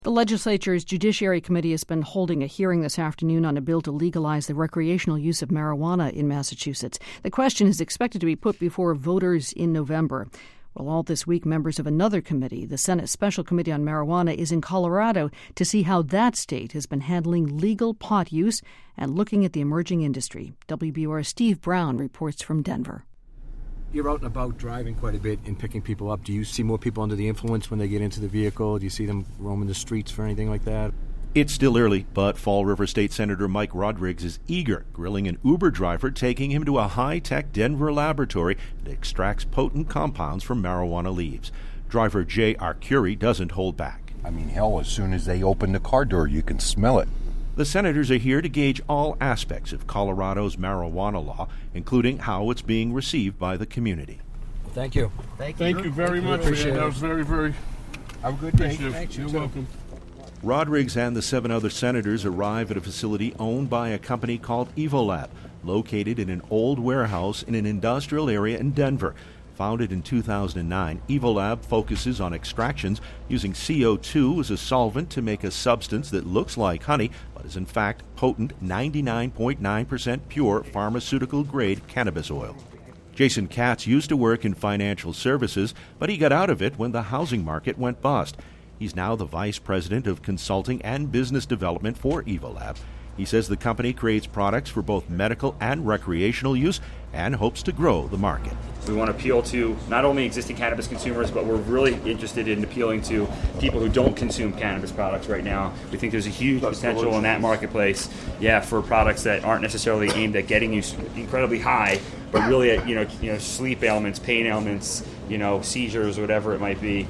The legislature's Judiciary Committee has been holding a hearing this afternoon on a bill to legalize the recreational use of marijuana in Massachusetts. The question is expected to be put before voters in November. Well, all this week, members of another committee, the Senate Special Committee on Marijuana, is in Colorado to see how that state has been handling legal pot use and looking at the emerging industry. WBUR's Steve Brown reports from Denver. You're out and about driving quite a bit and picking people up. Do you see more people under the influence when they get into the vehicle? Do you see them roaming the streets for anything like that? It's still early, but Fall River State Senator Mike Rodrigues is eager, grilling an Uber driver, taking him to a high-tech Denver laboratory that extracts potent compounds from marijuana leaves. Driver Jay Arcuri doesn't hold back. I mean, hell, as soon as they open the car door, you can smell it. The senators are here to gauge all aspects of Colorado's marijuana law, including how it's being received by the community. Well, thank you. Thank you very much. Appreciate it. That was very, very Have a good day. appreciative. You're welcome. Rodrigues and the 7 other senators arrive at a facility owned by a company called Evolab, located in an old warehouse in an industrial area in Denver. Founded in 2009, Evolab focuses on extractions using CO2 as a solvent to make a substance that looks like honey, but is in fact potent 99.9% pure pharmaceutical-grade cannabis oil. Jason Katz used to work in financial services, but he got out of it when the housing market went bust. He's now the vice president of consulting and business development for Evolab. He says the company creates products for both medical and recreational use and hopes to grow the market. We want to appeal to not only existing cannabis consumers, but we're really interested in appealing to people who don't consume cannabis products right now. We think there's a huge potential in that marketplace, for products that aren't necessarily aimed at getting you incredibly high, but really at sleep ailments, pain ailments, seizures, whatever it might be.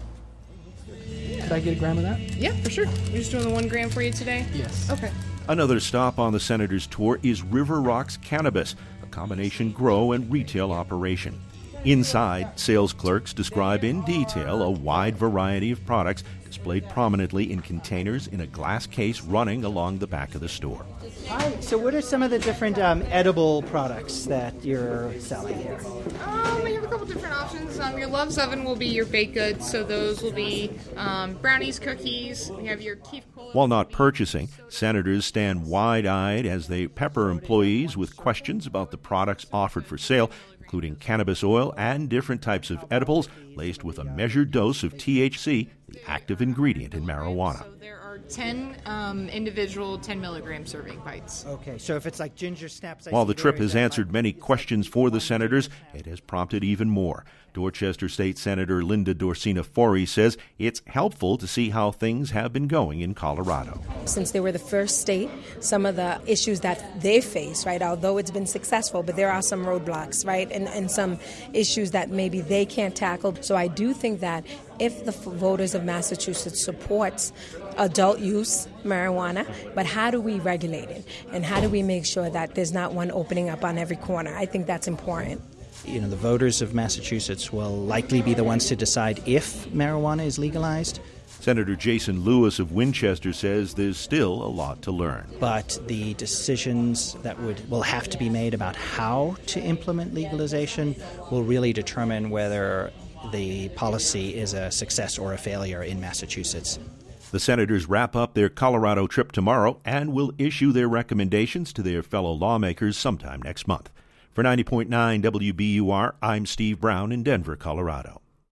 Could I get a gram of that? Yeah, for sure. You're just doing the 1 gram for you today? Yes. Okay. Another stop on the senator's tour is River Rocks Cannabis, a combination grow and retail operation. Inside, sales clerks describe in detail a wide variety of products displayed prominently in containers in a glass case running along the back of the store. Hi. So what are some of the different edible products that you're selling here? We have a couple different options. Your Love's Oven will be your baked goods, so those will be brownies, cookies. We have your Keef Cola. While not purchasing, senators stand wide-eyed as they pepper employees with questions about the products offered for sale, including cannabis oil and different types of edibles laced with a measured dose of THC, the active ingredient in marijuana. So there are 10 individual 10 milligram serving bites. Okay, so if it's like ginger snaps... While the trip has answered many questions for the senators, it has prompted even more. Dorchester State Senator Linda Dorsina Forey says it's helpful to see how things have been going in Colorado. Since they were the first state, some of the issues that they face, right, although it's been successful, but there are some roadblocks, right, and some issues that maybe they can't tackle. So I do think that if the voters of Massachusetts supports adult use marijuana, but how do we regulate it? And how do we make sure that there's not one opening up on every corner? I think that's important. The voters of Massachusetts will likely be the ones to decide if marijuana is legalized. Senator Jason Lewis of Winchester says there's still a lot to learn. But the decisions that will have to be made about how to implement legalization will really determine whether the policy is a success or a failure in Massachusetts. The senators wrap up their Colorado trip tomorrow and will issue their recommendations to their fellow lawmakers sometime next month. For 90.9 WBUR, I'm Steve Brown in Denver, Colorado.